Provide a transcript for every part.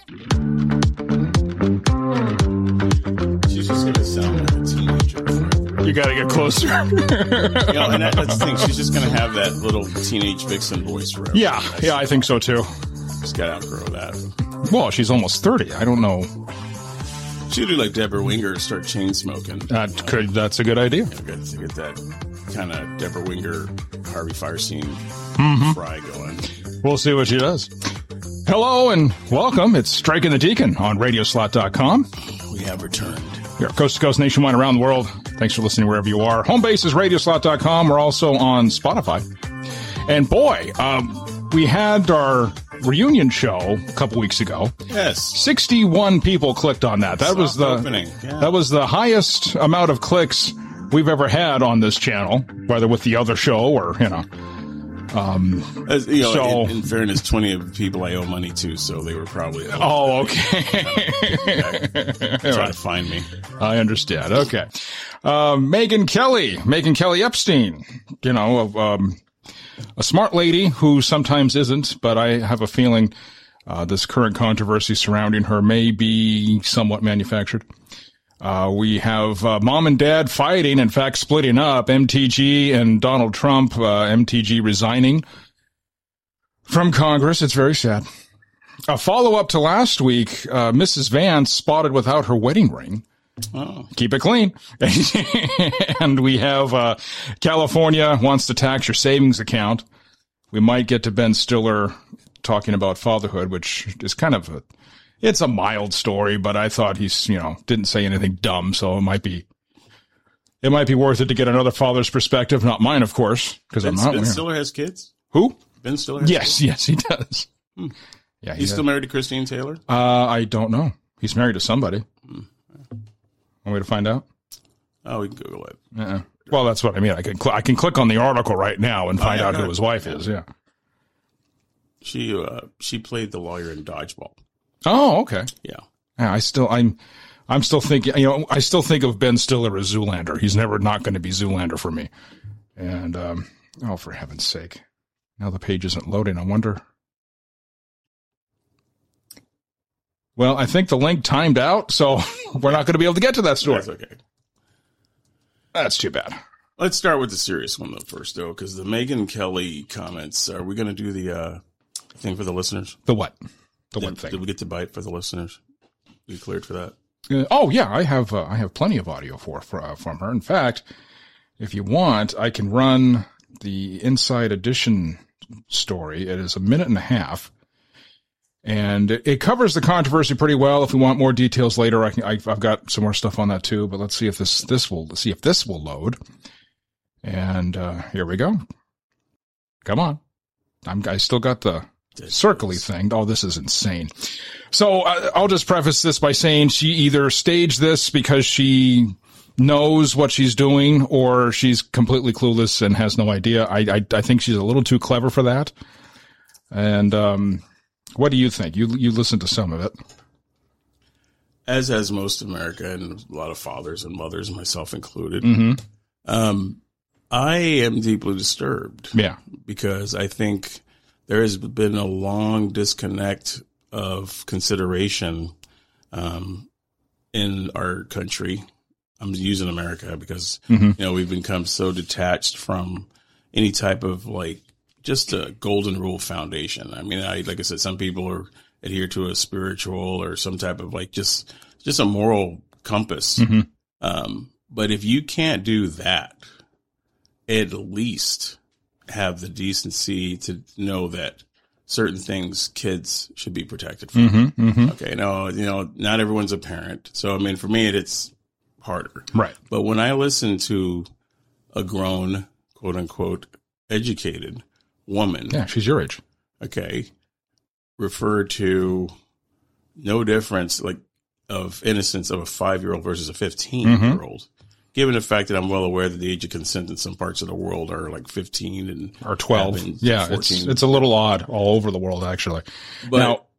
She's just going to sound like a teenager. You got to get closer. And that's the thing. She's just going to have that little teenage vixen voice forever. Yeah, I think so too. Just got to outgrow that. Well, she's almost 30. I don't know. She'd do like Deborah Winger and start chain smoking. That's a good idea. To get that kind of Deborah Winger, Harvey Fierstein fry going. We'll see what she does. Hello and welcome. It's Striking the Deacon on Radioslot.com. We have returned. We are coast to coast, nationwide, around the world. Thanks for listening wherever you are. Home base is Radioslot.com. We're also on Spotify. And boy, we had our reunion show a couple weeks ago. Yes. 61 people clicked on that. That was that was the highest amount of clicks we've ever had on this channel, whether with the other show or, As, in fairness, 20 of the people I owe money to, so they were probably. Oh, okay. Try to find me. I understand. Okay. Megan Kelly Epstein, a smart lady who sometimes isn't, but I have a feeling this current controversy surrounding her may be somewhat manufactured. We have mom and dad fighting, in fact, splitting up, MTG and Donald Trump, MTG resigning from Congress. It's very sad. A follow-up to last week, Mrs. Vance spotted without her wedding ring. Oh. Keep it clean. And we have California wants to tax your savings account. We might get to Ben Stiller talking about fatherhood, which is kind of it's a mild story, but I thought he's, didn't say anything dumb, so it might be worth it to get another father's perspective, not mine, of course, because I'm not. Ben Stiller has kids? Who? Ben Stiller has kids? Yes, he does. Yeah, he's still married to Christine Taylor? I don't know. He's married to somebody. Want me to find out? Oh, we can Google it. Well, that's what I mean. I can click on the article right now and find out who his wife is. Yeah. She played the lawyer in Dodgeball. Oh, okay. Yeah. I'm still thinking, I still think of Ben Stiller as Zoolander. He's never not going to be Zoolander for me. And, for heaven's sake. Now the page isn't loading. I wonder. Well, I think the link timed out, so we're not going to be able to get to that story. That's okay. That's too bad. Let's start with the serious one first, though, because the Megyn Kelly comments. Are we going to do the thing for the listeners? The what? What thing? Did we get to bite for the listeners? You cleared for that? I have plenty of audio from her. In fact, if you want, I can run the Inside Edition story. It is a minute and a half. And it covers the controversy pretty well. If we want more details later, I've got some more stuff on that too. But let's see if this will load. And here we go. Come on, I still got the circly thing. Oh, this is insane. So I'll just preface this by saying she either staged this because she knows what she's doing, or she's completely clueless and has no idea. I think she's a little too clever for that. And what do you think? You listened to some of it. As has most of America, and a lot of fathers and mothers, myself included. Mm-hmm. I am deeply disturbed. Yeah. Because I think there has been a long disconnect of consideration in our country. I'm using America because, we've become so detached from any type of just a golden rule foundation. I mean, like I said, some people adhere to a spiritual or some type of just a moral compass. Mm-hmm. But if you can't do that, at least have the decency to know that certain things kids should be protected from. Mm-hmm, mm-hmm. Okay. No, not everyone's a parent. So, I mean, for me, it's harder. Right. But when I listen to a grown, quote unquote, educated woman. Yeah, she's your age. Okay. Refer to no difference of innocence of a 5-year-old versus a 15-year-old. Given the fact that I'm well aware that the age of consent in some parts of the world are 15 and or 12. Yeah, 14. it's a little odd all over the world, actually. But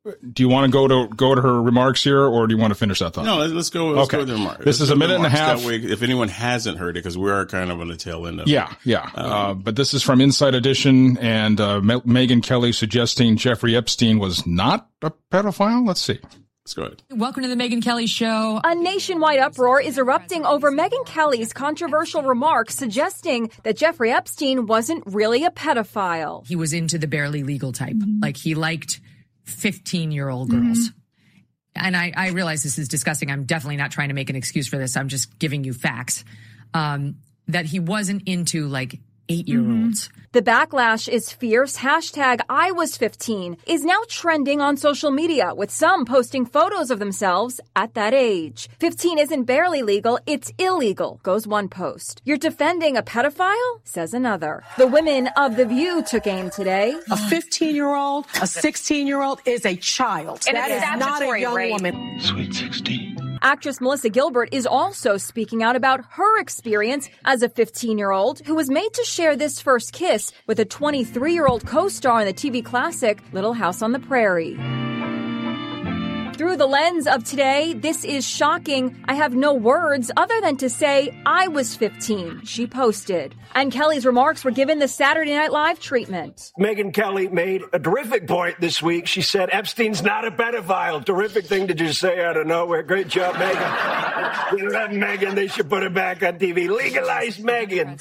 do you want to go to her remarks here, or do you want to finish that thought? No, let's go. Let's go with the remarks. This is a minute and a half. That way, if anyone hasn't heard it, because we are kind of on the tail end of it. But this is from Inside Edition, and Megyn Kelly suggesting Jeffrey Epstein was not a pedophile. Let's see. Let's go ahead. Welcome to the Megyn Kelly Show. A nationwide uproar is erupting over Megyn Kelly's controversial remarks suggesting that Jeffrey Epstein wasn't really a pedophile. He was into the barely legal type. Like, he liked 15-year-old girls. And I realize this is disgusting. I'm definitely not trying to make an excuse for this. I'm just giving you facts. That he wasn't into, like, 8-year-olds. The backlash is fierce. Hashtag I was 15 is now trending on social media, with some posting photos of themselves at that age. 15 isn't barely legal, it's illegal, goes one post. You're defending a pedophile, says another. The women of The View took aim today. A 15-year-old, a 16-year-old is a child. And that is not a young woman. Sweet 16. Actress Melissa Gilbert is also speaking out about her experience as a 15-year-old who was made to share this first kiss with a 23-year-old co-star in the TV classic Little House on the Prairie. Through the lens of today, this is shocking. I have no words other than to say I was 15, she posted. And Kelly's remarks were given the Saturday Night Live treatment. Megyn Kelly made a terrific point this week. She said Epstein's not a pedophile. Terrific thing to just say out of nowhere. Great job, Megyn. We love Megyn. They should put her back on TV. Legalize Megyn.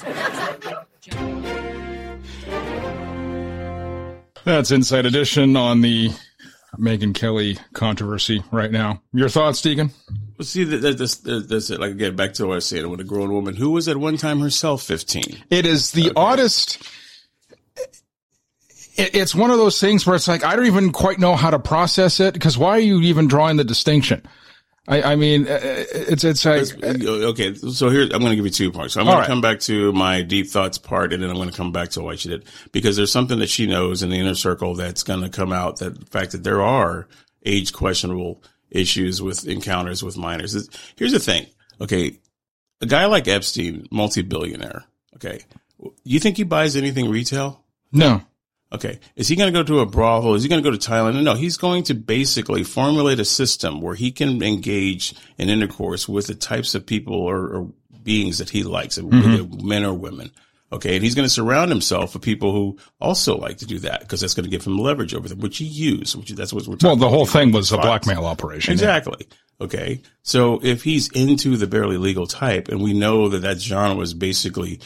That's Inside Edition on the Megyn Kelly controversy right now. Your thoughts, Deegan? Well, see, that's it. Like, again, back to what I was saying, with a grown woman who was at one time herself 15. It is the oddest. It's one of those things where it's like, I don't even quite know how to process it, because why are you even drawing the distinction? I mean, it's like, okay. So here, I'm going to give you 2 parts. So I'm going to come back to my deep thoughts part, and then I'm going to come back to why she did, because there's something that she knows in the inner circle that's going to come out, that the fact that there are age questionable issues with encounters with minors. Here's the thing. Okay. A guy like Epstein, multi-billionaire. Okay. You think he buys anything retail? No. Okay. Is he going to go to a brothel? Is he going to go to Thailand? No, he's going to basically formulate a system where he can engage in intercourse with the types of people or beings that he likes, whether men or women. Okay. And he's going to surround himself with people who also like to do that, because that's going to give him leverage over them, which he used, that's what we're talking about. Well, the whole thing was a blackmail operation. Exactly. Yeah. Okay. So if he's into the barely legal type, and we know that genre was basically,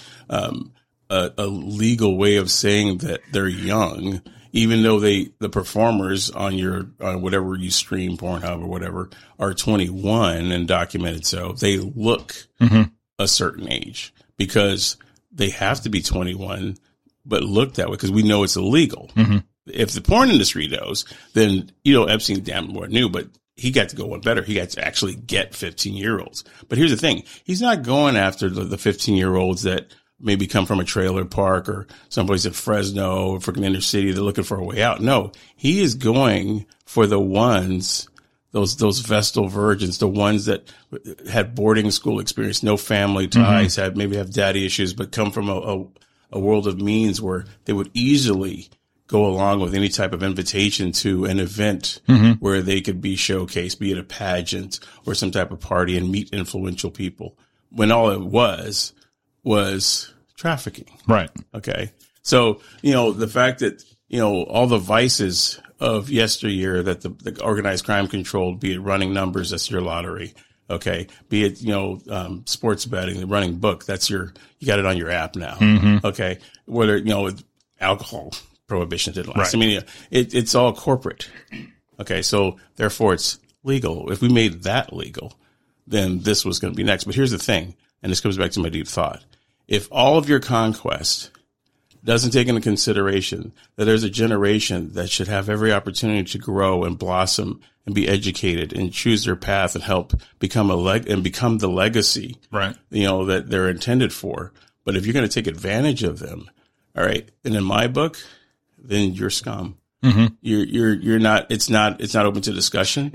a legal way of saying that they're young, even though the performers on whatever you stream, Pornhub or whatever, are 21 and documented. So they look a certain age, because they have to be 21, but look that way, because we know it's illegal. If the porn industry knows, then, Epstein damn well knew, but he got to go one better. He got to actually get 15-year-olds. But here's the thing. He's not going after the 15-year-olds that maybe come from a trailer park or someplace in Fresno or freaking inner city. They're looking for a way out. No, he is going for the ones, those Vestal virgins, the ones that had boarding school experience, no family ties, maybe have daddy issues, but come from a world of means where they would easily go along with any type of invitation to an event where they could be showcased, be it a pageant or some type of party, and meet influential people, when all it was trafficking. Right. Okay. So, the fact that, all the vices of yesteryear that the organized crime controlled, be it running numbers, that's your lottery. Okay. Be it, sports betting, the running book, you got it on your app now. Okay. Whether, alcohol prohibition didn't last. Right. I mean, it's all corporate. Okay. So therefore it's legal. If we made that legal, then this was going to be next. But here's the thing. And this comes back to my deep thought. If all of your conquest doesn't take into consideration that there's a generation that should have every opportunity to grow and blossom and be educated and choose their path and help become become the legacy, right, that they're intended for. But if you're going to take advantage of them, all right, and in my book, then you're scum. You're not, it's not open to discussion.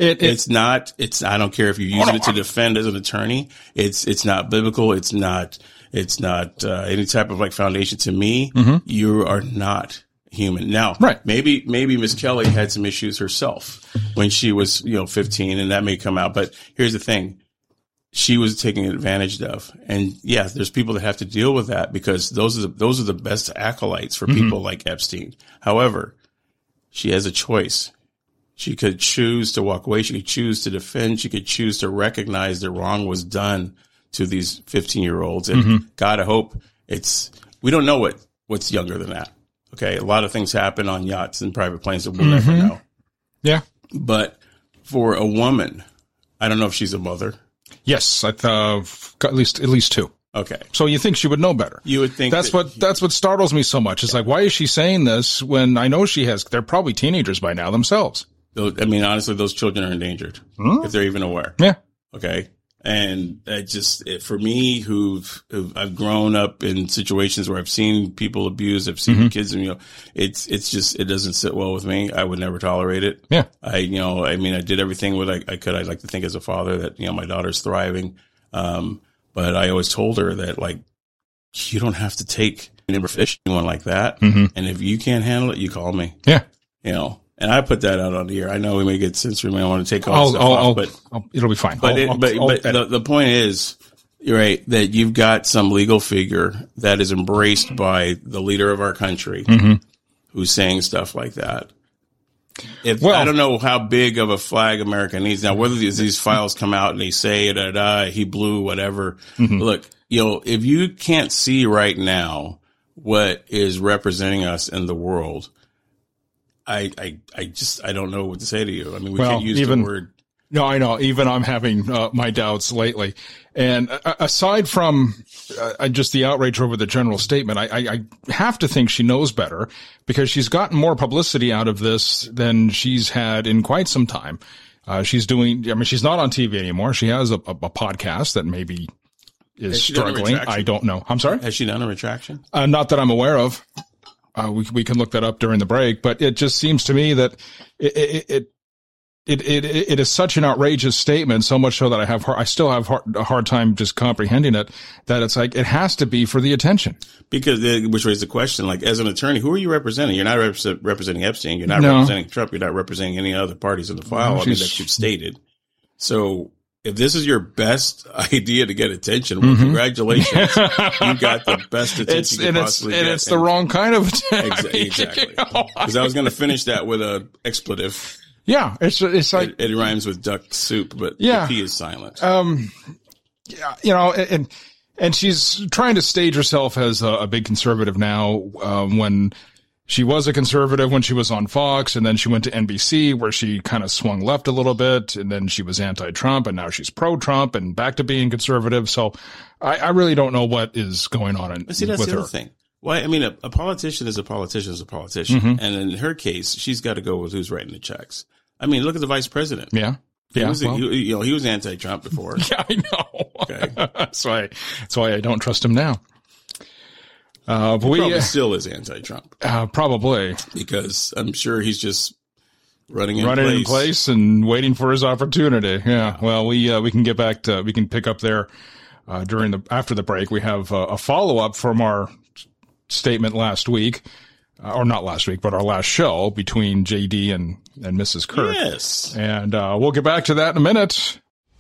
I don't care if you're using it to defend as an attorney. It's not biblical. It's not any type of foundation to me. You are not human. Now, right. maybe Miss Kelly had some issues herself when she was, 15, and that may come out. But here's the thing. She was taken advantage of. And yeah, there's people that have to deal with that because those are the best acolytes for people like Epstein. However, she has a choice. She could choose to walk away. She could choose to defend. She could choose to recognize that wrong was done to these 15-year-olds. And God, I hope we don't know what's younger than that. Okay. A lot of things happen on yachts and private planes that we'll never know. Yeah. But for a woman, I don't know if she's a mother. Yes. I've got at least two. Okay. So you think she would know better. You would think that's what startles me so much. It's like, why is she saying this when I know they're probably teenagers by now themselves. I mean, honestly, those children are endangered if they're even aware. Yeah. Okay. And for me, I've grown up in situations where I've seen people abused, I've seen kids, and it doesn't sit well with me. I would never tolerate it. Yeah. I did everything what I could. I'd like to think as a father that, my daughter's thriving. But I always told her that, like, you don't have to take anyone like that. And if you can't handle it, you call me. Yeah. And I put that out on the air. I know we may get censored. We don't want to take all stuff off, but it'll be fine. But the point is, you're right, that you've got some legal figure that is embraced by the leader of our country who's saying stuff like that. I don't know how big of a flag America needs now, whether these files come out and they say he blew whatever. Look, if you can't see right now what is representing us in the world, I don't know what to say to you. I mean, we can't use the word. No, I know. Even I'm having my doubts lately. And aside from just the outrage over the general statement, I have to think she knows better because she's gotten more publicity out of this than she's had in quite some time. She's not on TV anymore. She has a podcast that maybe is struggling. I don't know. I'm sorry? Has she done a retraction? Not that I'm aware of. We can look that up during the break, but it just seems to me that it is such an outrageous statement, so much so that I still have a hard time just comprehending it, that it's like, it has to be for the attention. Because, which raises the question, like, as an attorney, who are you representing? You're not representing Epstein. You're not representing Trump. You're not representing any other parties in the file. That you've stated. So, if this is your best idea to get attention, well, congratulations. You got the best attention you possibly get. And it's the wrong kind of attention. Exactly. Because I was going to finish that with an expletive. Yeah. It's like. It rhymes with duck soup, but the P is silent. And she's trying to stage herself as a big conservative now, when she was a conservative when she was on Fox, and then she went to NBC where she kind of swung left a little bit, and then she was anti-Trump, and now she's pro-Trump and back to being conservative. So I really don't know what is going on with her. That's the other thing. Well, I mean, a politician is a politician is a politician. And in her case, she's got to go with who's writing the checks. I mean, look at the vice president. Yeah. He was anti-Trump before. Yeah, I know. Okay. That's why I don't trust him now. But he probably still is anti-Trump. Probably. Because I'm sure he's just running in place and waiting for his opportunity. Yeah. Well, we can get back to, we can pick up there, after the break. We have a follow-up from our statement last week, or not last week, but our last show between JD and Mrs. Kirk. Yes. And, we'll get back to that in a minute.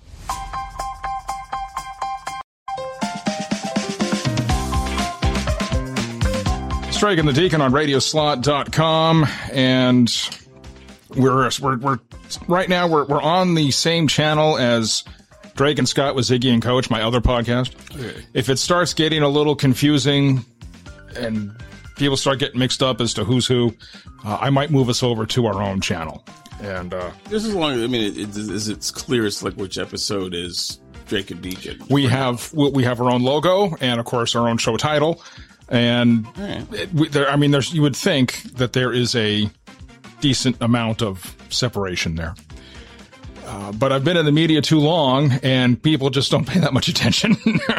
Strike and the Deacon on radioslot.com, and we're right now we're on the same channel as Drake and Scott with Ziggy and Coach, my other podcast. Okay. If it starts getting a little confusing and people start getting mixed up as to who's who, I might move us over to our own channel. And just as long as it's clear, it's like which episode is Drake and Deacon. We have our own logo and of course our own show title. And you would think that there is a decent amount of separation there. But I've been in the media too long, and people just don't pay that much attention.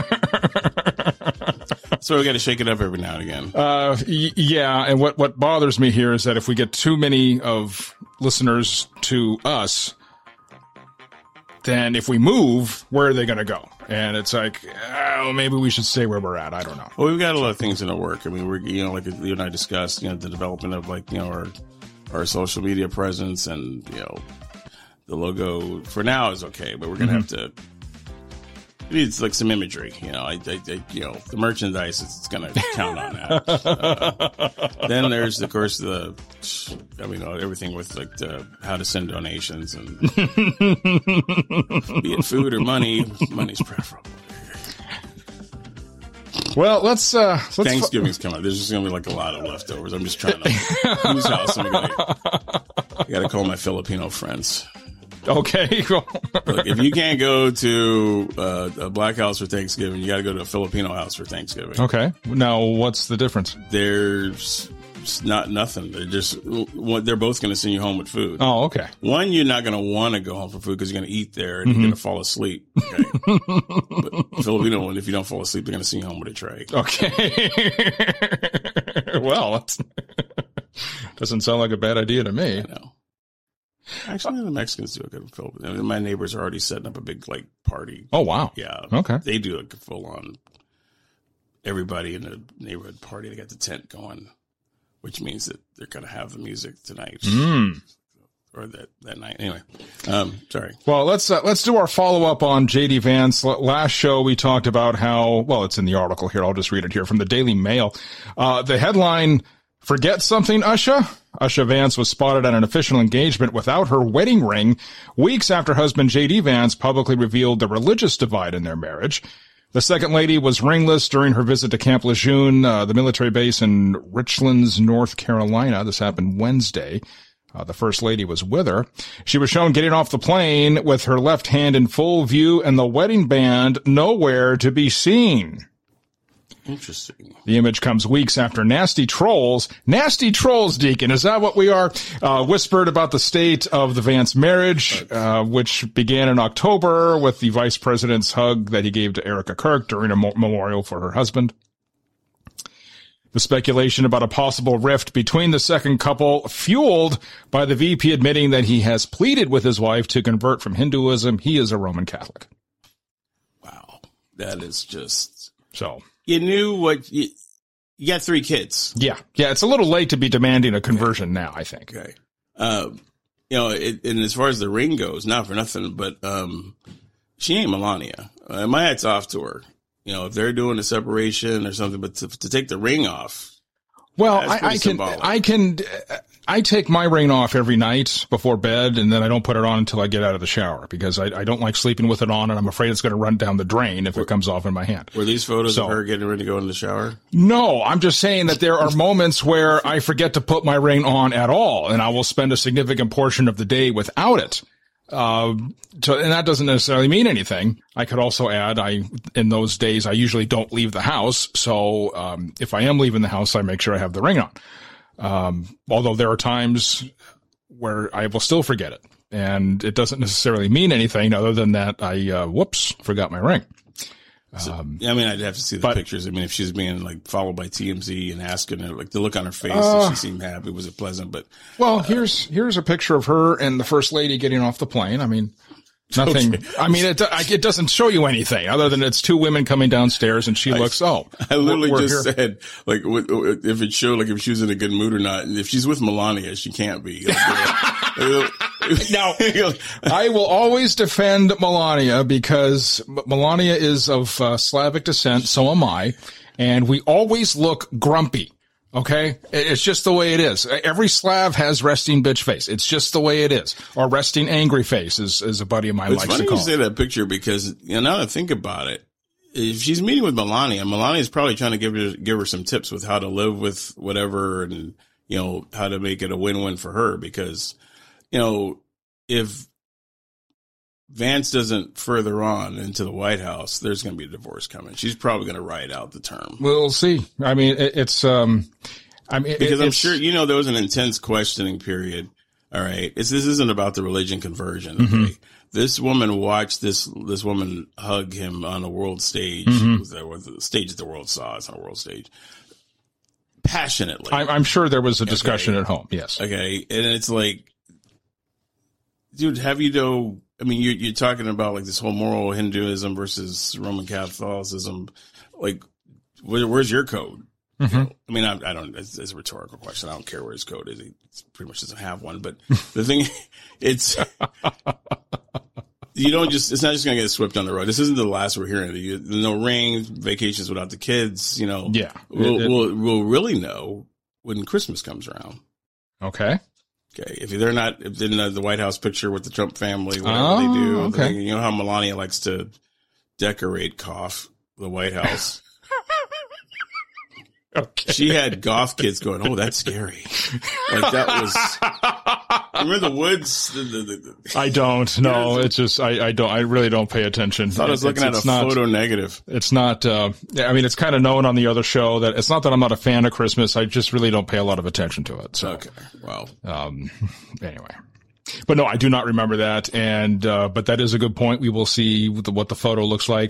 So we got to shake it up every now and again. Yeah, and what bothers me here is that if we get too many of listeners to us, then if we move, where are they going to go? And it's like, maybe we should stay where we're at. I don't know. Well, we've got a lot of things in the work. I mean, we're, like you and I discussed, the development of our social media presence, and, the logo for now is okay, but we're going to have to, it needs like some imagery, the merchandise, it's going to count on that. Then there's, of course, everything with how to send donations, and be it food or money, money's preferable. Well, let's Thanksgiving's coming. There's just going to be a lot of leftovers. I'm just trying to, whose house am I got to call my Filipino friends. Okay. If you can't go to a black house for Thanksgiving, you got to go to a Filipino house for Thanksgiving. Okay. Now, what's the difference? There's nothing. They're both going to send you home with food. Oh, okay. One, you're not going to want to go home for food because you're going to eat there and you're going to fall asleep. Okay. But Filipino one, if you don't fall asleep, they're going to send you home with a tray. Okay. Well, doesn't sound like a bad idea to me. I know. Actually, the Mexicans do a good film. I mean, my neighbors are already setting up a big party. Oh, wow. Yeah. Okay. They do a full on everybody in the neighborhood party. They got the tent going, which means that they're going to have the music tonight or that night. Anyway, sorry. Well, let's do our follow up on JD Vance. Last show we talked about how, well, it's in the article here. I'll just read it here from the Daily Mail. The headline, "Forget something, Usha?" Usha Vance was spotted at an official engagement without her wedding ring weeks after husband J.D. Vance publicly revealed the religious divide in their marriage. The second lady was ringless during her visit to Camp Lejeune, the military base in Richlands, North Carolina. This happened Wednesday. The first lady was with her. She was shown getting off the plane with her left hand in full view and the wedding band nowhere to be seen. Interesting. The image comes weeks after nasty trolls, Deacon, is that what we are, whispered about the state of the Vance marriage, which began in October with the vice president's hug that he gave to Erica Kirk during a memorial for her husband. The speculation about a possible rift between the second couple, fueled by the VP admitting that he has pleaded with his wife to convert from Hinduism. He is a Roman Catholic. Wow. That is just... So... You knew what you got 3 kids. Yeah. It's a little late to be demanding a conversion now, I think. Okay. And as far as the ring goes, not for nothing, but, she ain't Melania. My hat's off to her. If they're doing a separation or something, but to take the ring off. Well, I take my ring off every night before bed, and then I don't put it on until I get out of the shower because I don't like sleeping with it on, and I'm afraid it's going to run down the drain if it comes off in my hand. Were these photos of her getting ready to go in the shower? No, I'm just saying that there are moments where I forget to put my ring on at all, and I will spend a significant portion of the day without it. And that doesn't necessarily mean anything. I could also add, in those days, I usually don't leave the house. So, if I am leaving the house, I make sure I have the ring on. Although there are times where I will still forget it, and it doesn't necessarily mean anything other than that I, forgot my ring. I'd have to see the pictures. I mean, if she's being followed by TMZ and asking her, the look on her face, if she seemed happy, was it pleasant? But here's a picture of her and the first lady getting off the plane. I mean, nothing. Okay. I mean, it doesn't show you anything other than it's 2 women coming downstairs and she looks. I literally just said if it showed if she was in a good mood or not. And if she's with Melania, she can't be. Now, I will always defend Melania because Melania is of Slavic descent. So am I. And we always look grumpy. Okay? It's just the way it is. Every Slav has resting bitch face. It's just the way it is. Or resting angry face, as a buddy of mine likes to call it. It's funny you say that picture because, now that I think about it, if she's meeting with Melania is probably trying to give her some tips with how to live with whatever and, how to make it a win-win for her because, if Vance doesn't further on into the White House, there's going to be a divorce coming. She's probably going to ride out the term. We'll see. I mean, because I'm sure, there was an intense questioning period. All right. This isn't about the religion conversion. Okay. Mm-hmm. This woman watched this woman hug him on a world stage. Mm-hmm. The stage that the world saw. It's on a world stage. Passionately. I'm sure there was a discussion at home. Yes. Okay. And it's dude, have you know? I mean, you're talking about like this whole moral Hinduism versus Roman Catholicism. Like, where's your code? Mm-hmm. You know, I mean, I don't. It's a rhetorical question. I don't care where his code is. He pretty much doesn't have one. But the thing, it's you don't just. It's not just gonna get swept on the road. This isn't the last we're hearing. No rain, vacations without the kids. You know. Yeah. We'll really know when Christmas comes around. Okay. Okay, if they're in the White House picture with the Trump family, whatever they do, okay. You know how Melania likes to decorate the White House. Okay. She had goth kids going, "Oh, that's scary." Like that was. Remember the woods? I don't. No, it's just I don't. I really don't pay attention. I thought I was looking at a photo negative. It's not. I mean, it's kind of known on the other show that it's not that I'm not a fan of Christmas. I just really don't pay a lot of attention to it. So, okay. Well. Anyway. But no, I do not remember that. And, but that is a good point. We will see what the photo looks like.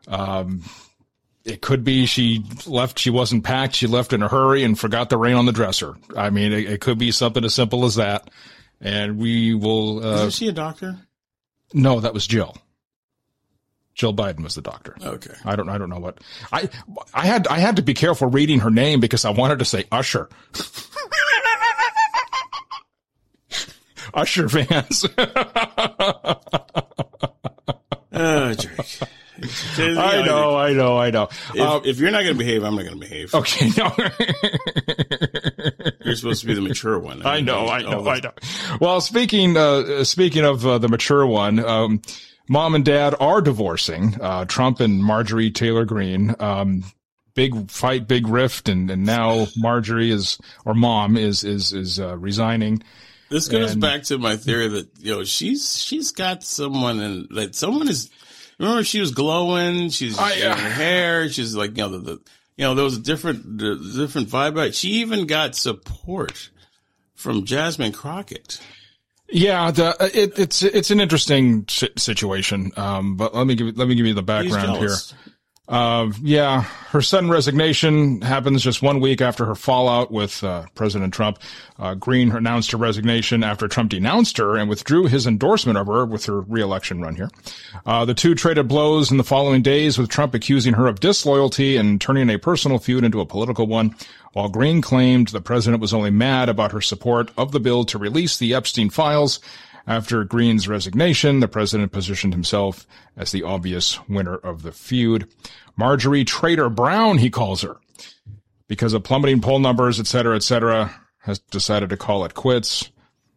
It could be she wasn't packed. She left in a hurry and forgot the rain on the dresser. I mean, it could be something as simple as that. And we will, Isn't she a doctor? No, that was Jill. Jill Biden was the doctor. Okay. I don't know what I had to be careful reading her name because I wanted to say Usher. Usher fans. Oh, Drake. I know. If you're not going to behave, I'm not going to behave. Okay, no. You're supposed to be the mature one. I know. Well, speaking of the mature one, Mom and Dad are divorcing. Trump and Marjorie Taylor Greene. Big fight, big rift, and now Marjorie Mom is resigning. This goes back to my theory that she's got someone, and like someone is. Remember, she was glowing. She's her hair. She's like there was a different vibe about it. She even got support from Jasmine Crockett. Yeah, it's an interesting situation. But let me give you the background here. Her sudden resignation happens just 1 week after her fallout with President Trump. Greene announced her resignation after Trump denounced her and withdrew his endorsement of her with her re-election run here. The two traded blows in the following days, with Trump accusing her of disloyalty and turning a personal feud into a political one, while Greene claimed the president was only mad about her support of the bill to release the Epstein files. After Greene's resignation, the president positioned himself as the obvious winner of the feud. Marjorie Trader Brown, he calls her, because of plummeting poll numbers, et cetera, has decided to call it quits.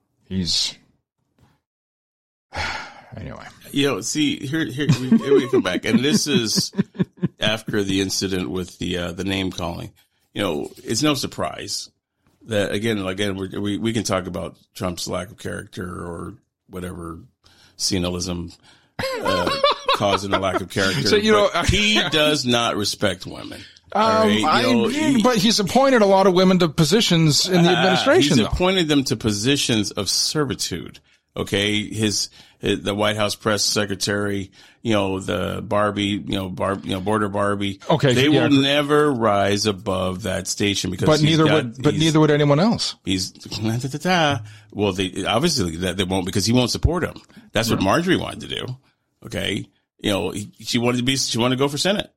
Anyway. See, here we come back. And this is after the incident with the name calling. It's no surprise that again, we can talk about Trump's lack of character or whatever senilism causing a lack of character. So, but he does not respect women. Right? But he's appointed a lot of women to positions in the administration. He's appointed them to positions of servitude. Okay, the White House press secretary, the Barbie, border Barbie. Okay, they will never rise above that station because. But neither would anyone else. Well, obviously they won't because he won't support him. That's what Marjorie wanted to do. Okay, she wanted to go for Senate.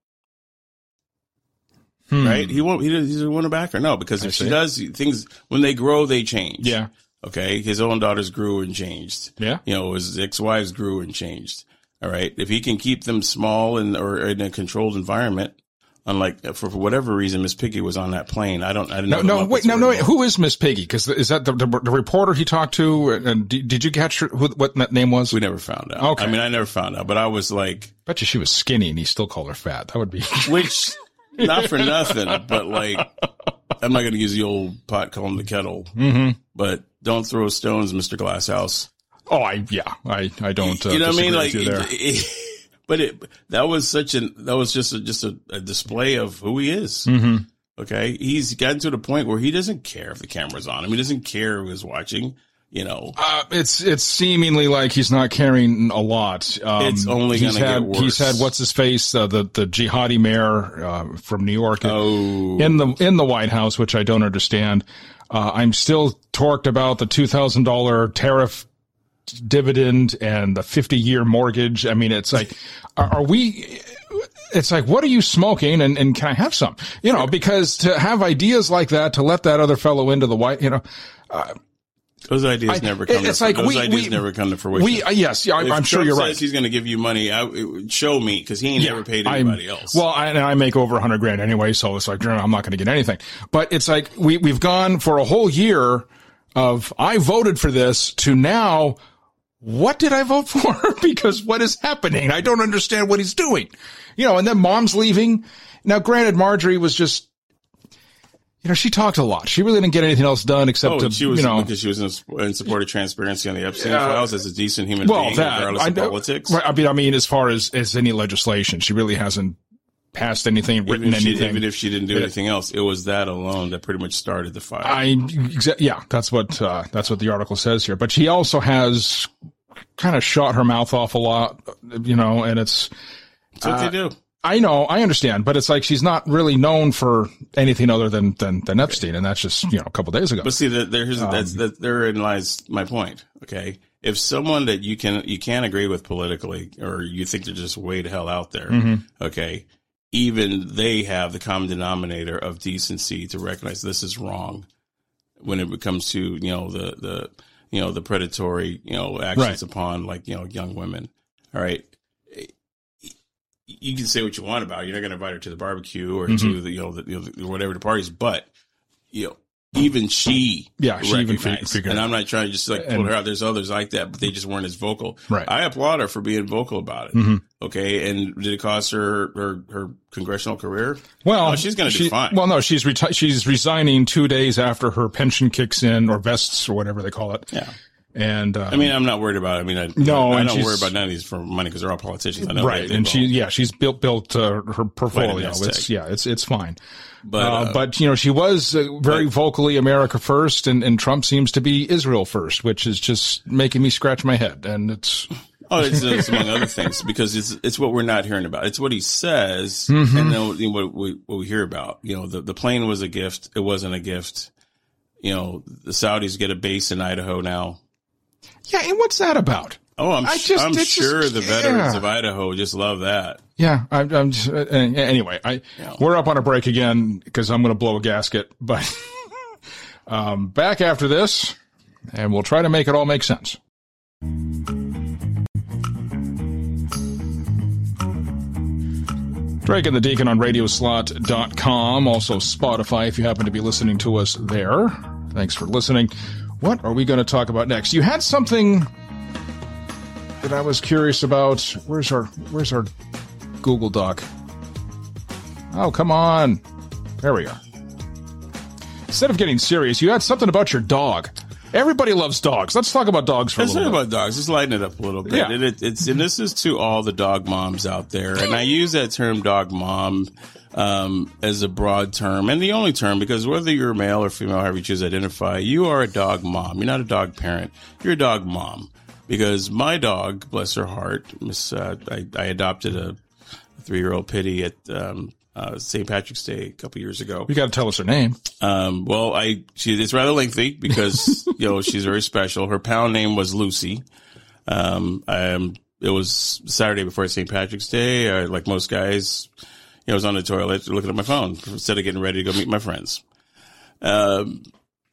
Right? He doesn't want to back her. No, because if she does things when they grow, they change. Yeah. Okay. His own daughters grew and changed. Yeah. His ex-wives grew and changed. All right. If he can keep them small or in a controlled environment, unlike for whatever reason, Miss Piggy was on that plane. I didn't know. Wait. Who is Miss Piggy? Because is that the reporter he talked to? And did you catch what that name was? We never found out. Okay. I mean, I never found out, but I was like, bet you she was skinny and he still called her fat. That would be which. Not for nothing, but I'm not going to use the old pot calling the kettle. Mm-hmm. But don't throw stones, Mr. Glasshouse. Oh, I don't. You know what I mean? That was just a display of who he is. Mm-hmm. Okay, he's gotten to the point where he doesn't care if the camera's on him. He doesn't care who is watching. It's seemingly like he's not caring a lot. It's only going to get worse. He's had what's his face, the jihadi mayor from New York in the White House, which I don't understand. I'm still torqued about the $2,000 tariff dividend and the 50-year mortgage. I mean, it's like, it's like, what are you smoking? And can I have some? You know, because to have ideas like that, to let that other fellow into the white, you know, those ideas never come. It's like those ideas never come to fruition. I'm sure you're right. He's going to give you money. Show me, because he ain't never paid anybody else. Well, I make over $100,000 anyway, so it's like I'm not going to get anything. But it's like we've gone for a whole year of I voted for this to now. What did I vote for? Because what is happening? I don't understand what he's doing. You know, and then mom's leaving. Now, granted, Marjorie was just. You know, she talked a lot. She really didn't get anything else done except because she was in support of transparency on the Epstein files as a decent human being, regardless of politics. Right, I mean, as far as any legislation, she really hasn't passed anything, written anything. Even if she didn't do anything else, it was that alone that pretty much started the fire. That's what the article says here. But she also has kind of shot her mouth off a lot, you know, and it's what they do. I know, I understand, but it's like she's not really known for anything other than Epstein, and that's just, you know, a couple of days ago. But see, therein lies my point. Okay, if someone that you can't agree with politically, or you think they're just way the hell out there, okay, even they have the common denominator of decency to recognize this is wrong when it comes to, you know, the predatory, you know, actions upon, like, you know, young women. All right. You can say what you want about it. You're not going to invite her to the barbecue or to the whatever the parties, but, you know, even she even figured. And I'm not trying to just like pull her out. There's others like that, but they just weren't as vocal. Right. I applaud her for being vocal about it. Okay. And did it cost her congressional career? Well, no, she's going to do fine. Well, no, she's resigning 2 days after her pension kicks in, or vests, or whatever they call it. Yeah. And I mean, I'm not worried about it. I mean, I don't worry about none of these for money because they're all politicians. I know, right? And she's built her portfolio. It's fine. But you know, she was very vocally America first, and Trump seems to be Israel first, which is just making me scratch my head. And it's it's among other things, because it's what we're not hearing about. It's what he says, and then what we hear about. You know, the plane was a gift. It wasn't a gift. You know, the Saudis get a base in Idaho now. Yeah, and what's that about? Oh, I'm sure the veterans of Idaho just love that. Yeah, I'm just, anyway, we're up on a break again because I'm going to blow a gasket, but back after this, and we'll try to make it all make sense. Drake and the Deacon on Radioslot.com, also Spotify if you happen to be listening to us there. Thanks for listening. What are we going to talk about next? You had something that I was curious about. Where's our Google Doc? Oh, come on. There we are. Instead of getting serious, you had something about your dog. Everybody loves dogs. Let's talk about dogs for a little bit. Let's talk about dogs. Let's lighten it up a little bit. Yeah. And this is to all the dog moms out there. And I use that term dog mom as a broad term, and the only term, because whether you're male or female, however you choose to identify, you are a dog mom. You're not a dog parent. You're a dog mom. Because my dog, bless her heart, I adopted a 3-year-old Pitty at St. Patrick's Day a couple years ago. You got to tell us her name. Well, it's rather lengthy because you know, she's very special. Her pound name was Lucy. It was Saturday before St. Patrick's Day. Like most guys, I was on the toilet looking at my phone instead of getting ready to go meet my friends. And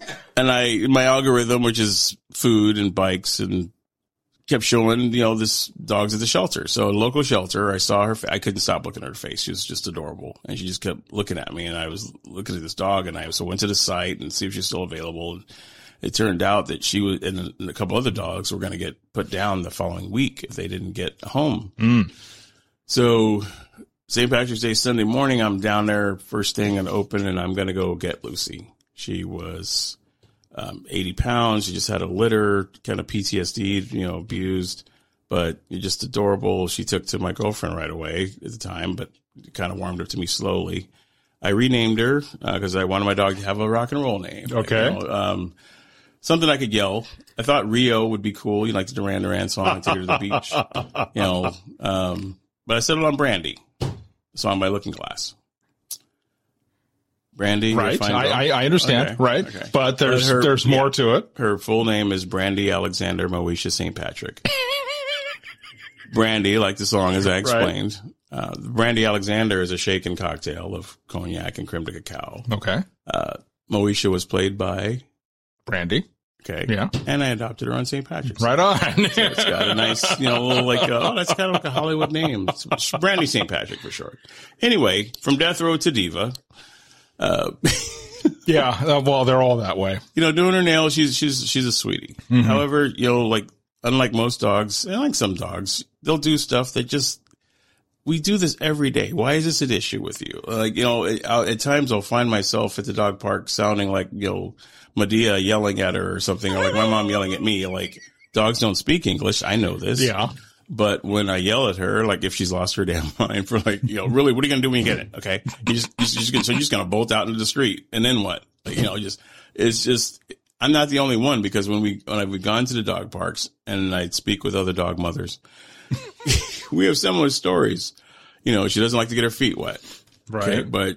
my algorithm, which is food and bikes, and kept showing, this dog's at the shelter. So a local shelter, I saw her. I couldn't stop looking at her face. She was just adorable. And she just kept looking at me, and I was looking at this dog, and I went to the site and see if she's still available. And it turned out that she was, and a couple other dogs were going to get put down the following week if they didn't get home. So St. Patrick's Day, Sunday morning, I'm down there first thing and open, and I'm going to go get Lucy. She was 80 pounds. She just had a litter, kind of PTSD, abused, but just adorable. She took to my girlfriend right away at the time, but it kind of warmed up to me slowly. I renamed her because I wanted my dog to have a rock and roll name. Okay. Something I could yell. I thought Rio would be cool. Like the Duran Duran song, Take Her to the Beach. But I settled on Brandy, a song by Looking Glass. Brandy. Right. I understand. Okay. Right. Okay. But there's more to it. Her full name is Brandy Alexander Moesha St. Patrick. Brandy, like the song, as I explained. Right. Brandy Alexander is a shaken cocktail of cognac and creme de cacao. Okay. Moesha was played by Brandy. Okay. Yeah. And I adopted her on St. Patrick's. Right on. So it's got a nice, little like, that's kind of like a Hollywood name. It's Brandy St. Patrick for short. Anyway, from death row to diva. Yeah. Well, they're all that way. Doing her nails, she's a sweetie. Mm-hmm. However, unlike most dogs, and like some dogs, they'll do stuff that we do this every day. Why is this an issue with you? Like, at times I'll find myself at the dog park sounding like, Medea yelling at her or something, or like my mom yelling at me. Like, dogs don't speak English. I know this. Yeah. But when I yell at her, like if she's lost her damn mind for like, really, what are you going to do when you get it? Okay. So you're just going to bolt out into the street. And then what? Like, it's just, I'm not the only one, because when we've gone to the dog parks and I speak with other dog mothers, we have similar stories. She doesn't like to get her feet wet. Right. Okay? But,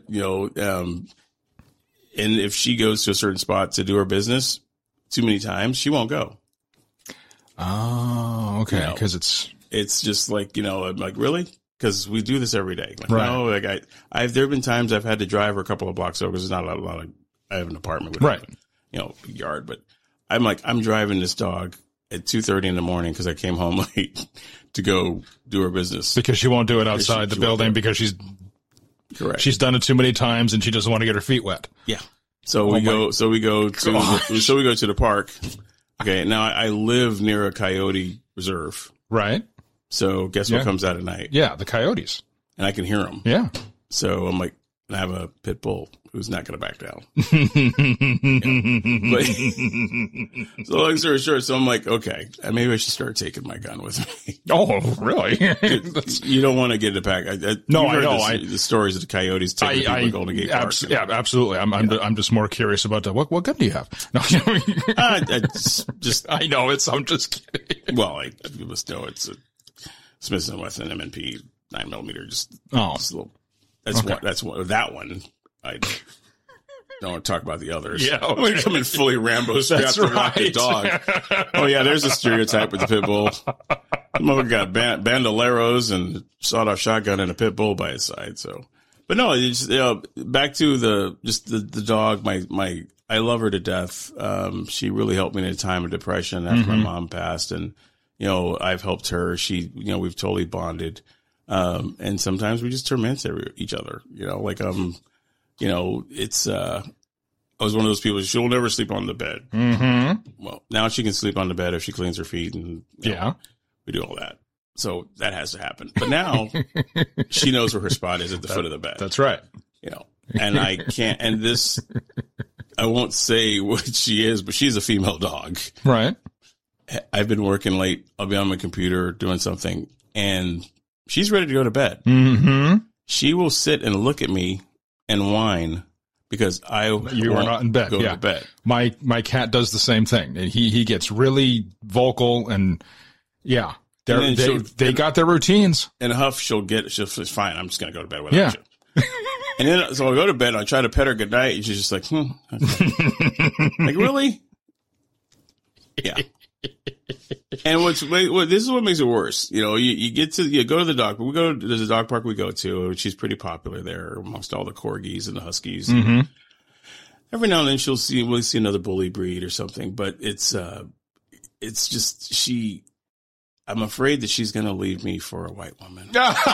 and if she goes to a certain spot to do her business too many times, she won't go. Oh, okay. Because it's just like, I'm like, really? Because we do this every day. Like, right. No, like there have been times I've had to drive her a couple of blocks over, because there's not a lot of, I have an apartment with right. a yard, but I'm driving this dog at 2:30 in the morning because I came home late to go do her business. Because she won't do it outside the building, because she's correct. She's done it too many times and she doesn't want to get her feet wet. Yeah. So we go to the park. Okay. Now I live near a coyote reserve. Right. So guess what comes out at night? Yeah. The coyotes. And I can hear them. Yeah. So I'm like, I have a pit bull who's not going to back down. But, so long story short, so I'm like, okay, maybe I should start taking my gun with me. Oh, really? You don't want to get in the pack. No, I know. The stories of the coyotes taking people to Golden Gate Park. Yeah, absolutely. I'm just more curious about that. What gun do you have? No, I know it's. I'm just kidding. Well, you must know it's a Smith & Wesson M&P 9mm. Just a little. That one. I don't want to talk about the others. Yeah, okay. I'm coming fully Rambo strapped around the dog. Oh yeah, there's a stereotype with the pit bull. Mother got bandoleros and sawed-off shotgun and a pit bull by his side. So, but no, it's, back to the dog. I love her to death. She really helped me in a time of depression after my mom passed, and I've helped her. We've totally bonded. And sometimes we just torment each other, it's, I was one of those people, she'll never sleep on the bed. Mm-hmm. Well, now she can sleep on the bed if she cleans her feet and we do all that. So that has to happen. But now she knows where her spot is at the foot of the bed. That's right. And I can't, I won't say what she is, but she's a female dog. Right. I've been working late. I'll be on my computer doing something and she's ready to go to bed. Mm-hmm. She will sit and look at me and whine because you are not in bed. Go to bed. My cat does the same thing, and he gets really vocal and they got their routines. And Huff, she'll say, fine. I'm just gonna go to bed without you. And then so I go to bed. I try to pet her goodnight, and she's just like, okay. Like really? Yeah. And this is what makes it worse. You go to the dog. There's a dog park we go to. She's pretty popular there amongst all the corgis and the huskies. Mm-hmm. Every now and then we'll see another bully breed or something, but it's just I'm afraid that she's going to leave me for a white woman.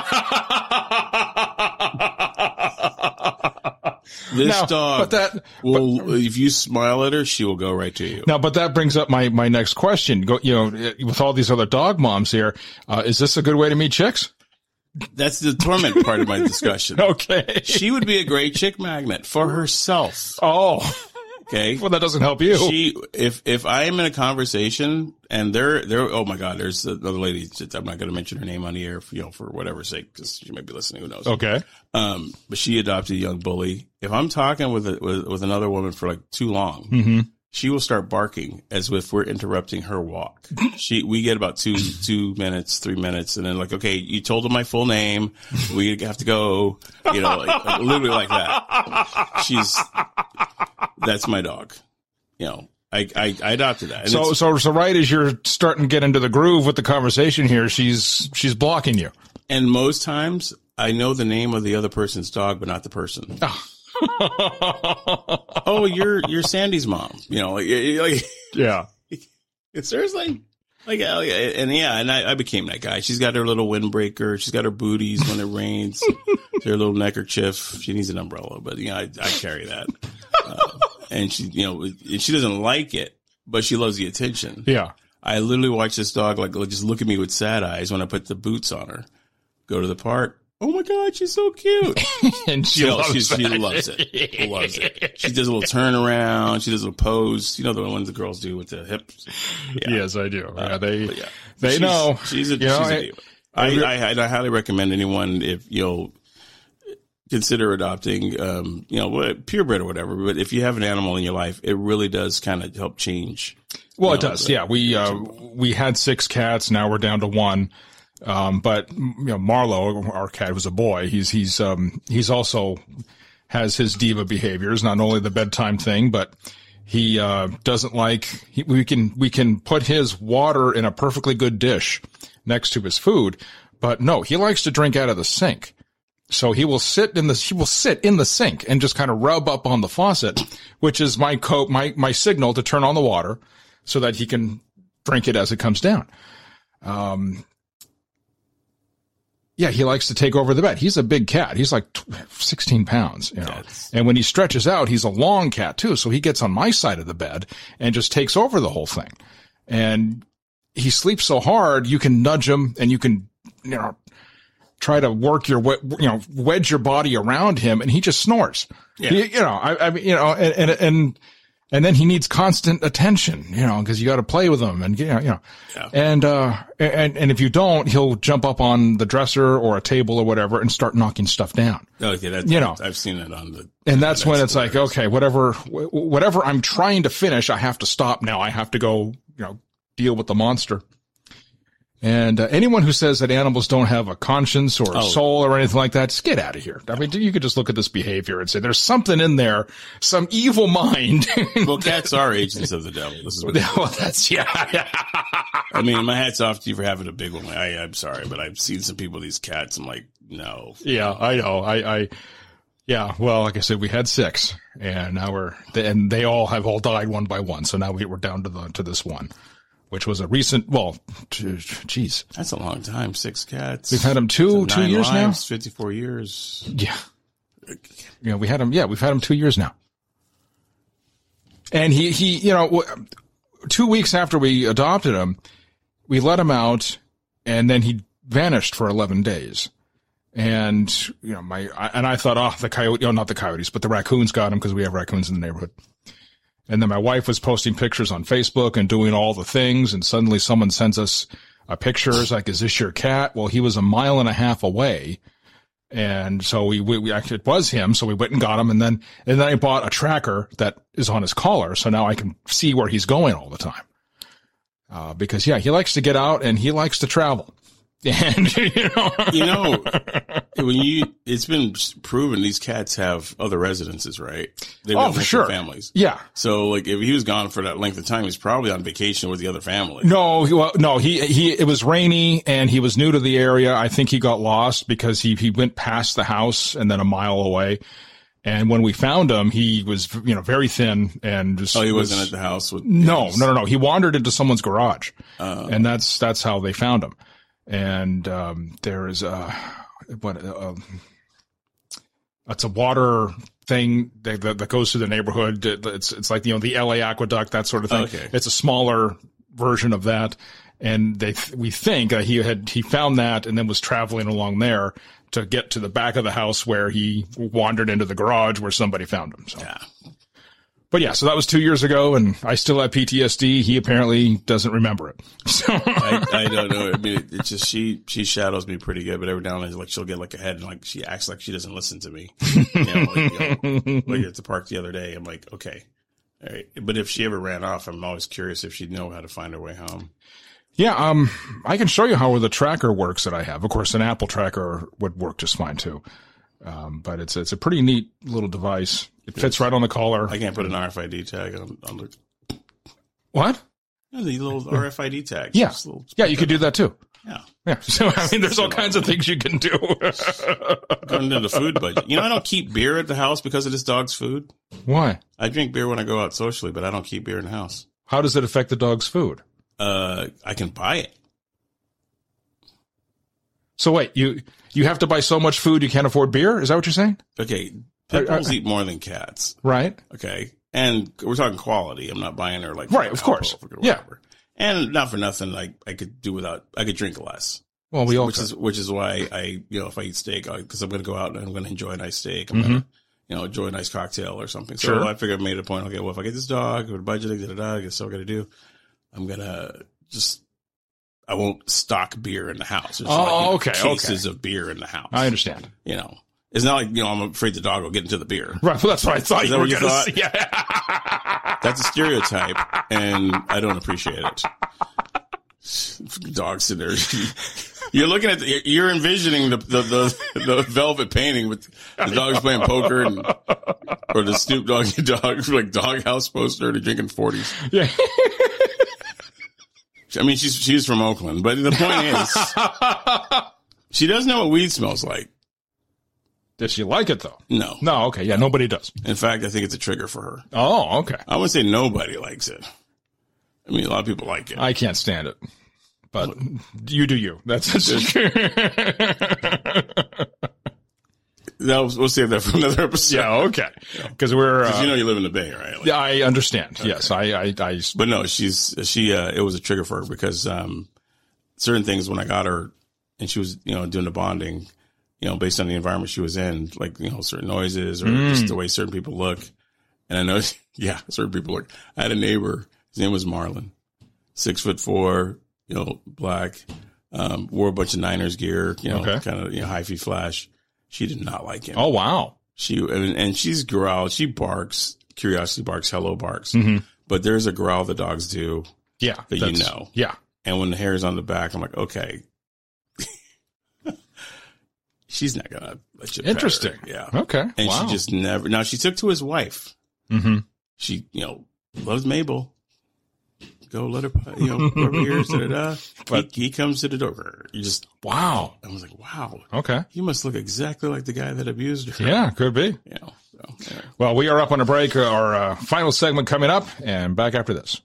This dog if you smile at her, she will go right to you. Now, but that brings up my next question. With all these other dog moms here, is this a good way to meet chicks? That's the torment part of my discussion. Okay. She would be a great chick magnet for herself. Oh. Okay. Well, that doesn't help you. If I am in a conversation and they're, oh my God, there's another lady. I'm not going to mention her name on the air, for whatever sake, because she might be listening. Who knows? Okay. But she adopted a young bully. If I'm talking with another woman for like too long, she will start barking as if we're interrupting her walk. We get about 2 minutes, 3 minutes, and then like, okay, you told her my full name. We have to go, like literally like that. That's my dog. I adopted that. And so right as you're starting to get into the groove with the conversation here, she's blocking you. And most times I know the name of the other person's dog, but not the person. Oh, you're Sandy's mom. Yeah. Seriously? And I became that guy. She's got her little windbreaker. She's got her booties when it rains. Her little neckerchief. She needs an umbrella, but I carry that. And she, she doesn't like it, but she loves the attention. Yeah. I literally watch this dog just look at me with sad eyes when I put the boots on her. Go to the park. Oh my God, she's so cute. And she loves it. Loves it. She does a little turnaround. She does a little pose. The ones the girls do with the hips. Yeah. Yes, I do. They know. She's a diva. I highly recommend anyone, if you'll consider adopting, purebred or whatever. But if you have an animal in your life, it really does kind of help change. Well, it does. Yeah. We had 6 cats. Now we're down to 1. But Marlo, our cat, was a boy. He's also has his diva behaviors, not only the bedtime thing, but he doesn't like, we can put his water in a perfectly good dish next to his food, but no, he likes to drink out of the sink. So he will sit in the sink and just kind of rub up on the faucet, which is my signal to turn on the water so that he can drink it as it comes down. Yeah, he likes to take over the bed. He's a big cat. He's like 16 pounds, Yes. And when he stretches out, he's a long cat too. So he gets on my side of the bed and just takes over the whole thing. And he sleeps so hard, you can nudge him and you can, try to work wedge your body around him, and he just snores. Yeah. And then he needs constant attention, because you got to play with him, and Yeah. And if you don't, he'll jump up on the dresser or a table or whatever and start knocking stuff down. Okay, I've seen that on the. And that's when it's like, okay, whatever I'm trying to finish, I have to stop now. I have to go, deal with the monster. And anyone who says that animals don't have a conscience or a soul or anything like that, just get out of here. I mean, you could just look at this behavior and say there's something in there, some evil mind. Well, cats are agents of the devil. This is what. Well, that's yeah. I mean, my hat's off to you for having a big one. I'm sorry, but I've seen some people, these cats. I'm like, no. Yeah, I know. Yeah. Well, like I said, we had 6, and now they all have died one by one. So now we're down to this one, which was a recent, geez. That's a long time, 6 cats. We've had him 2 years now. 54 years. Yeah. Yeah, we've had him 2 years now. And he 2 weeks after we adopted him, we let him out, and then he vanished for 11 days. And, I thought, the coyote, not the coyotes, but the raccoons got him because we have raccoons in the neighborhood. And then my wife was posting pictures on Facebook and doing all the things. And suddenly someone sends us a picture. It's like, is this your cat? Well, he was 1.5 miles away. And so we actually, it was him. So we went and got him. And then I bought a tracker that is on his collar. So now I can see where he's going all the time. Because he likes to get out and he likes to travel. And, it's been proven these cats have other residences, right? They've for sure. Families. Yeah. So like if he was gone for that length of time, he's probably on vacation with the other family. No, it was rainy and he was new to the area. I think he got lost because he went past the house and then 1 mile away. And when we found him, he was, very thin and just. Oh, he wasn't at the house with. No. He wandered into someone's garage. And that's how they found him. And, there is it's a water thing that goes through the neighborhood. It's like, the LA aqueduct, that sort of thing. Okay. It's a smaller version of that. And we think that he found that and then was traveling along there to get to the back of the house where he wandered into the garage where somebody found him. So. Yeah. But so that was 2 years ago, and I still have PTSD. He apparently doesn't remember it. So I don't know. I mean, it's just she shadows me pretty good, but every now and then, she'll get ahead and she acts like she doesn't listen to me. Like at the park the other day, I'm like, okay, All right. But if she ever ran off, I'm always curious if she'd know how to find her way home. Yeah, I can show you how the tracker works that I have. Of course, an Apple tracker would work just fine too. But it's a pretty neat little device. It fits right on the collar. I can't put an RFID tag on the... What? Yeah, the little RFID tags. Yeah. Yeah, you could do that too. Yeah. Yeah. So, I mean, there's all kinds of things you can do. Going into the food budget. You know, I don't keep beer at the house because of this dog's food. Why? I drink beer when I go out socially, but I don't keep beer in the house. How does it affect the dog's food? I can buy it. So wait, you have to buy so much food you can't afford beer? Is that what you're saying? Okay. Pit bulls eat more than cats. Right. Okay. And we're talking quality. I'm not buying her like... Right, of course. Yeah. And not for nothing, like I could drink less. Well, we all which is why I, if I eat steak, because I'm going to go out and I'm going to enjoy a nice steak. I'm going to, enjoy a nice cocktail or something. So Sure. I figured I made a point. Okay, well, if I get this dog, with budgeting, I guess what I got to do. I'm going to I won't stock beer in the house. There's cases of beer in the house. I understand. It's not like, I'm afraid the dog will get into the beer. Right. Well, that's what I thought Is you that were what you going to thought? say. Yeah. That's a stereotype, and I don't appreciate it. Dog sitter. You're looking at you're envisioning the velvet painting with the dogs playing poker or the Snoop Doggy Dog like doghouse poster to drinking 40s. Yeah. I mean, she's from Oakland, but the point is, she does know what weed smells like. Does she like it though? No. No. Okay. Yeah. Nobody does. In fact, I think it's a trigger for her. Oh, okay. I wouldn't say nobody likes it. I mean, a lot of people like it. I can't stand it, but you do you. That's we'll save that for another episode. Yeah. Okay. Because we're, you live in the Bay, right? Like, yeah, I understand. Okay. Yes. But no, it was a trigger for her because, certain things when I got her and she was, doing the bonding, based on the environment she was in, like, certain noises or just the way certain people look. And I know, certain people look. I had a neighbor, his name was Marlon, 6'4", black, wore a bunch of Niners gear, kind of, hyphy flash. She did not like him. Oh, wow. And she's growled. She barks, curiosity barks, hello barks. Mm-hmm. But there's a growl the dogs do. Yeah. That Yeah. And when the hair is on the back, I'm like, okay. She's not going to let you pet her. Interesting. Yeah. Okay. And she just never. Now, she took to his wife. Mm-hmm. She, loves Mabel. Go let her, over here, da-da-da. But he comes to the door. You just, wow. I was like, wow. Okay. You must look exactly like the guy that abused her. Yeah, could be. Yeah. Well, we are up on a break. Our final segment coming up, and back after this.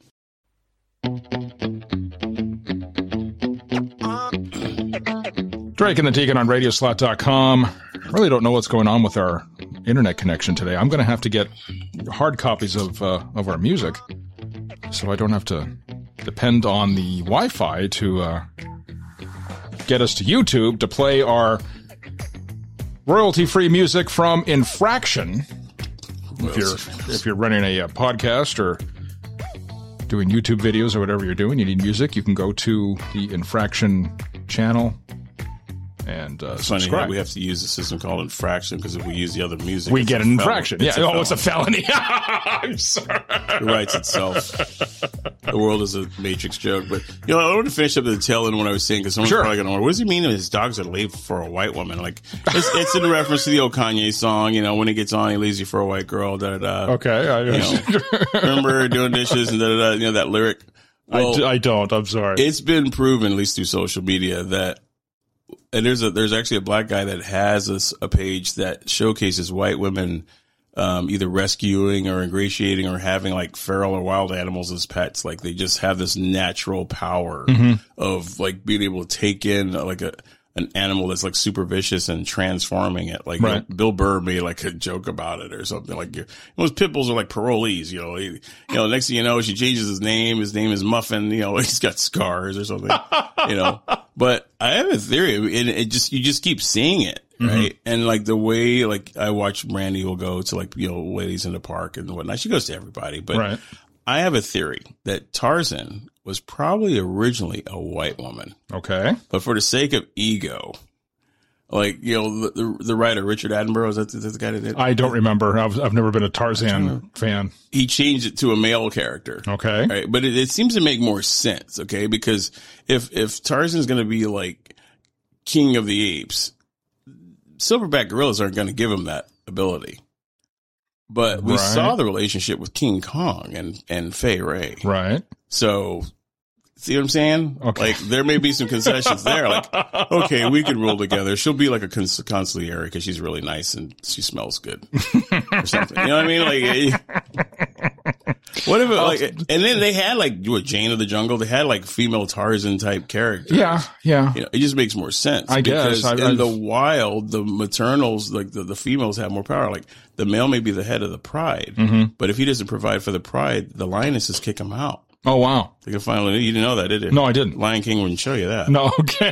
Drake and the Deacon on Radioslot.com. I really don't know what's going on with our internet connection today. I'm going to have to get hard copies of our music, so I don't have to depend on the Wi-Fi to get us to YouTube to play our royalty-free music from Infraction. If you're running a podcast or doing YouTube videos or whatever you're doing, you need music, you can go to the Infraction channel and subscribe. Funny, we have to use a system called Infraction because if we use the other music, we get an infraction. Yeah. It's a felony. I'm sorry. It writes itself. The world is a Matrix joke. But, I want to finish up the tail end what I was saying because someone's probably going to wonder, what does he mean that his dogs are laid for a white woman? Like, it's in reference to the old Kanye song, when he gets on, he leaves you for a white girl, da-da-da. Okay. Remember doing dishes and da-da-da, that lyric? Well, I don't. I'm sorry. It's been proven, at least through social media, that and there's actually a black guy that has a page that showcases white women either rescuing or ingratiating or having like feral or wild animals as pets. Like they just have this natural power of like being able to take in like an animal that's like super vicious and transforming it. Like Bill Burr made like a joke about it or something. Like most pit bulls are like parolees. Next thing you know, she changes his name. His name is Muffin. He's got scars or something. But I have a theory, and you just keep seeing it, right? And like the way, like I watch Brandy will go to like ladies in the park and whatnot. She goes to everybody, but I have a theory that Tarzan was probably originally a white woman. Okay. But for the sake of ego, Like, you know, the writer, Richard Attenborough, is that the guy that did? I don't remember. I've never been a Tarzan fan. He changed it to a male character. Okay. Right? But it seems to make more sense, okay? Because if Tarzan's going to be like King of the Apes, silverback gorillas aren't going to give him that ability. But we saw the relationship with King Kong and Fay Ray. Right. So, see what I'm saying? Okay. Like, there may be some concessions there. Like, okay, we could rule together. She'll be like a consigliere because she's really nice and she smells good or something. You know what I mean? Like, what if it, like, and then they had like, Jane of the Jungle? They had like female Tarzan type characters. Yeah. Yeah. You know, it just makes more sense. I guess. In the wild, the maternals, like the females have more power. Like, the male may be the head of the pride, but if he doesn't provide for the pride, the lionesses kick him out. Oh, wow. They can finally, you didn't know that, did you? No, I didn't. Lion King wouldn't show you that. No, okay.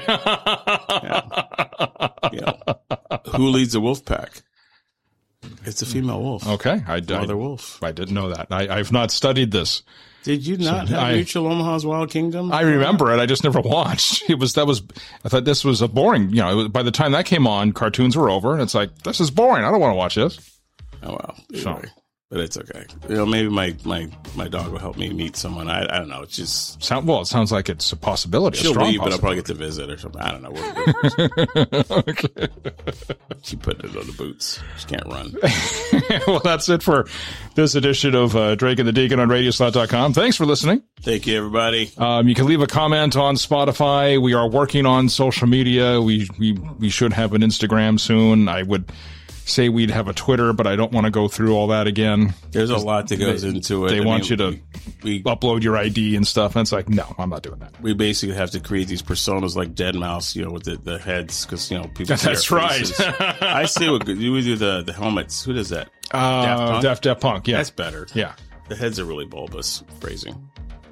Yeah. Who leads the wolf pack? It's a female wolf. Okay. Mother wolf. I didn't know that. I've not studied this. Did you not have Mutual Omaha's Wild Kingdom? I remember it. I just never watched. I thought this was a boring, you know, by the time that came on, cartoons were over and it's like, this is boring. I don't want to watch this. Oh, well. Anyway, but it's okay. You know, maybe my dog will help me meet someone. I don't know. It's just. It sounds like it's a possibility. She'll leave, but I'll probably get to visit or something. I don't know. Okay. She put it on the boots. She can't run. Well, that's it for this edition of Drake and the Deacon on Radioslot.com. Thanks for listening. Thank you, everybody. You can leave a comment on Spotify. We are working on social media. We should have an Instagram soon. I would say we'd have a Twitter, but I don't want to go through all that again. There's a lot that goes into it. They want you to upload your ID and stuff. And it's like, no, I'm not doing that. We basically have to create these personas like Deadmau5, you know, with the heads, because, you know, people. That's right. I say we do the helmets. Who does that? Daft Punk. Yeah, that's better. Yeah, the heads are really bulbous. Phrasing.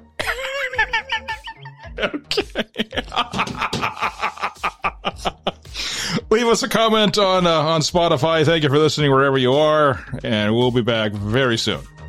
Okay. Leave us a comment on Spotify. Thank you for listening wherever you are, and we'll be back very soon.